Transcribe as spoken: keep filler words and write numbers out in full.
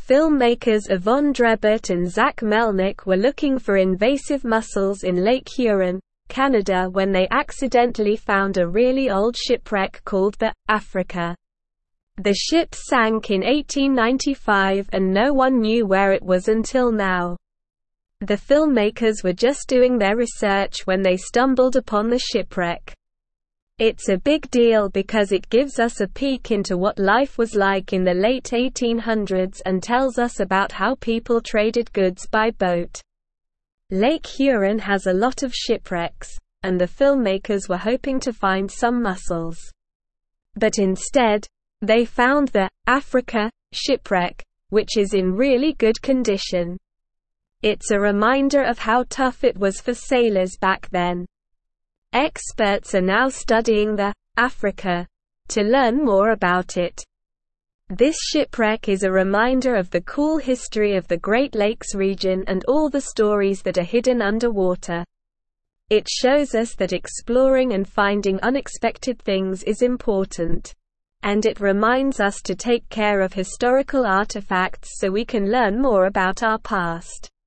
Filmmakers Yvonne Drebert and Zach Melnick were looking for invasive mussels in Lake Huron, Canada when they accidentally found a really old shipwreck called the Africa. The ship sank in eighteen ninety-five and no one knew where it was until now. The filmmakers were just doing their research when they stumbled upon the shipwreck. It's a big deal because it gives us a peek into what life was like in the late eighteen hundreds and tells us about how people traded goods by boat. Lake Huron has a lot of shipwrecks, and the filmmakers were hoping to find some mussels. But instead, they found the Africa shipwreck, which is in really good condition. It's a reminder of how tough it was for sailors back then. Experts are now studying the Africa to learn more about it. This shipwreck is a reminder of the cool history of the Great Lakes region and all the stories that are hidden underwater. It shows us that exploring and finding unexpected things is important. And it reminds us to take care of historical artifacts so we can learn more about our past.